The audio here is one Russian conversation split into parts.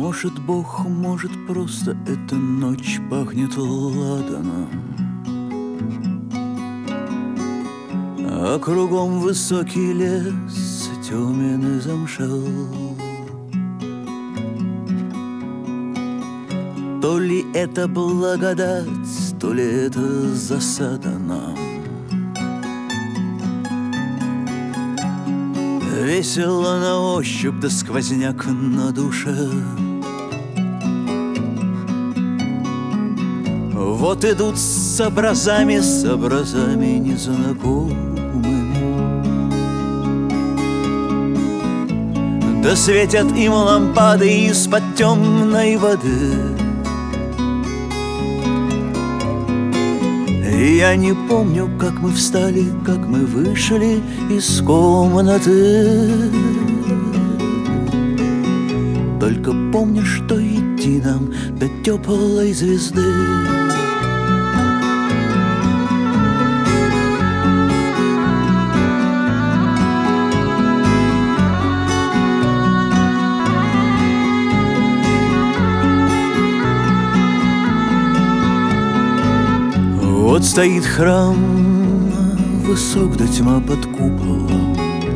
Может, Бог, может, просто эта ночь пахнет ладаном, а кругом высокий лес темен и замшел. То ли это благодать, то ли это засада нам. Весело на ощупь, да сквозняк на душе. Вот идут с образами незнакомыми, да светят им лампады из-под темной воды. И я не помню, как мы встали, как мы вышли из комнаты. Только помню, что идти нам до теплой звезды. Вот стоит храм, высок да тьма под куполом.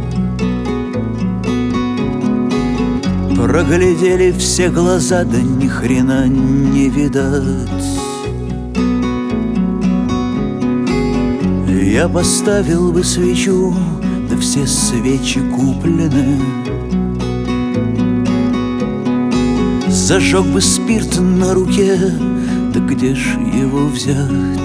Проглядели все глаза, да ни хрена не видать. Я поставил бы свечу, да все свечи куплены. Зажег бы спирт на руке, да где ж его взять?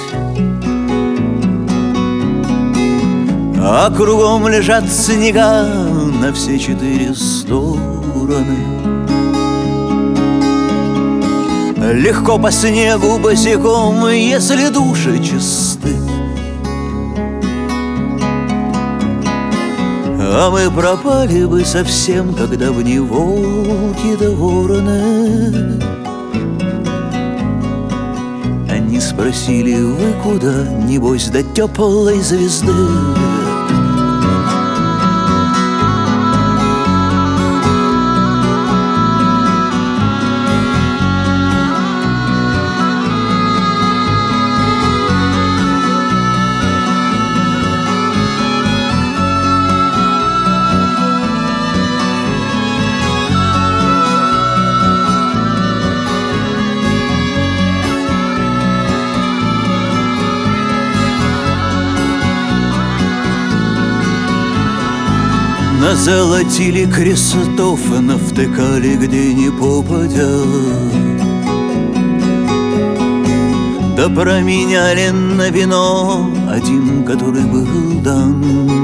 А кругом лежат снега на все 4 стороны. Легко по снегу босиком, если души чисты. А мы пропали бы совсем, когда в ней волки да вороны. Они спросили: вы куда? Небось, до теплой звезды. Назолотили крестов и навтыкали где ни попадя, да променяли на вино один, который был дан.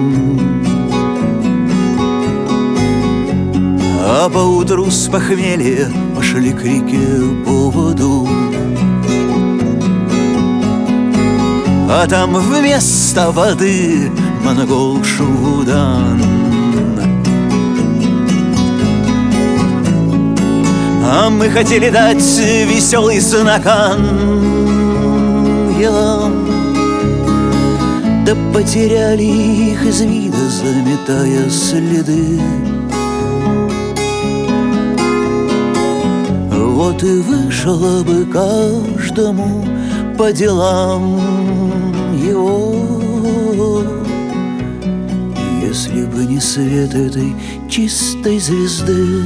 А поутру с похмелья пошли к реке по воду, а там вместо воды монгол Шуудан. А мы хотели дать веселый знак ангелам, да потеряли их из вида, заметая следы. Вот и вышло бы каждому по делам его, если бы не свет этой чистой звезды.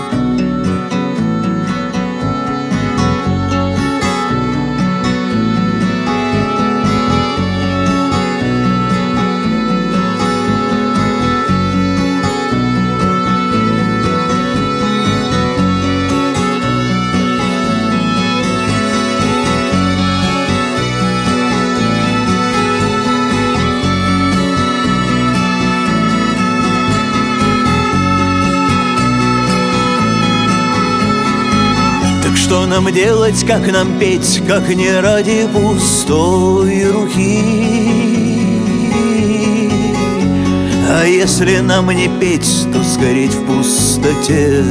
Что нам делать, как нам петь, как не ради пустой руки? А если нам не петь, то сгореть в пустоте.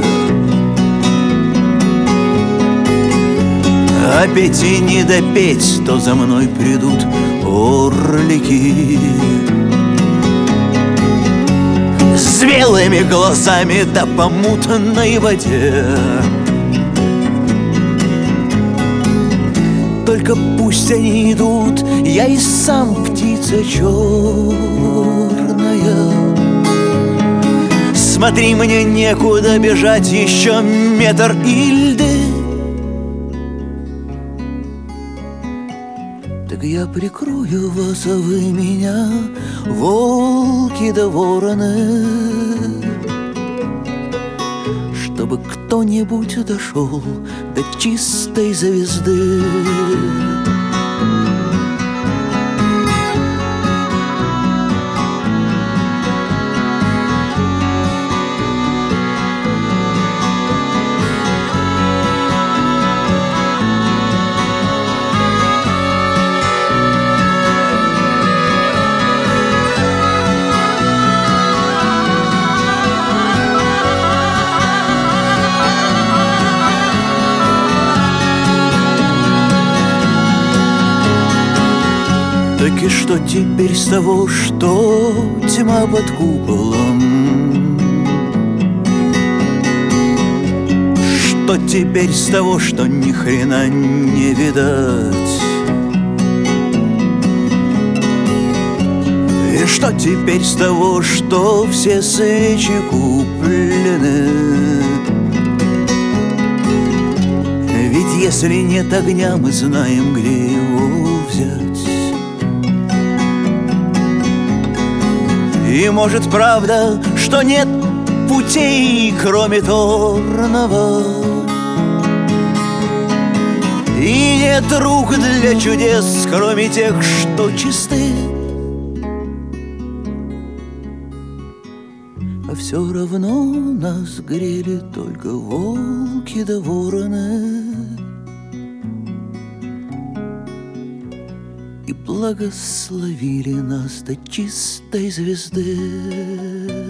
А петь и не допеть, то за мной придут орлики. с белыми глазами да по мутной воде. Только пусть они идут, я и сам птица черная. Смотри, мне некуда бежать, еще метр и льды. Так я прикрою вас, а вы меня, волки да вороны, чтобы кто-нибудь дошел до чистой звезды. Так и что теперь с того, что тьма под куполом? Что теперь с того, что ни хрена не видать? И что теперь с того, что все свечи куплены? Ведь если нет огня, мы знаем, где его взять. И может правда, что нет путей, кроме торного, и нет рук для чудес, кроме тех, что чисты. А все равно нас грели только волки да вороны, и благословили нас до чистой звезды.